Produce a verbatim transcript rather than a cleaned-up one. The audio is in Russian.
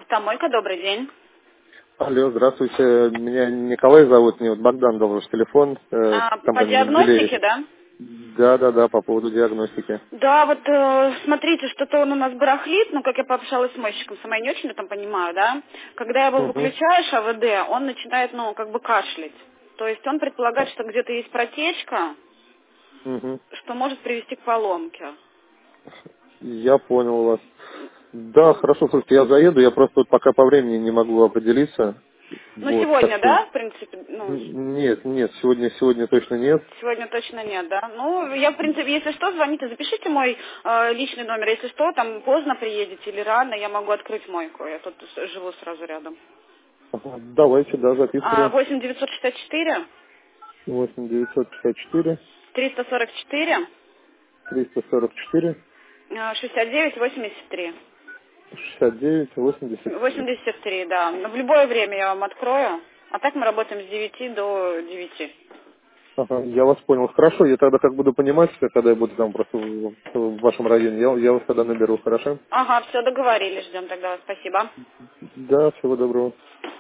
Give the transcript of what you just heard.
Автомойка, добрый день. Алло, здравствуйте. Меня Николай зовут, мне вот Богдан дал ваш телефон, э, А, по компания Менделеев. диагностике, да? Да, да, да, по поводу диагностики. Да, вот э, смотрите, что-то он у нас барахлит, ну, как я пообщалась с мойщиком, сама я не очень там понимаю, да? Когда его Угу, выключаешь, АВД, он начинает, ну, как бы кашлять. То есть он предполагает, что где-то есть протечка, угу. что может привести к поломке. Я понял вас. Да, хорошо, слушайте, я заеду, я просто вот пока по времени не могу определиться. Ну, Вот, сейчас сегодня, да, в принципе, ну, Нет, нет, сегодня, сегодня точно нет. сегодня точно нет, да? Ну, я, в принципе, если что, звоните, запишите мой э, личный номер. Если что, там поздно приедете или рано, я могу открыть мойку. Я тут с- живу сразу рядом. Ага, давайте, да, А, записываю. восемь девятьсот шестьдесят четыре восемь девятьсот пятьдесят четыре триста сорок четыре триста сорок четыре э, шестьдесят девять восемьдесят три. шестьдесят девять восемьдесят три. восемьдесят три, да. Но в любое время я вам открою. А так мы работаем с девяти до девяти. Ага, я вас понял. Хорошо, я тогда как буду понимать, что когда я буду там просто в, в вашем районе, я, я вас тогда наберу, хорошо? Ага, все, договорились, ждем тогда вас. Спасибо. Да, всего доброго.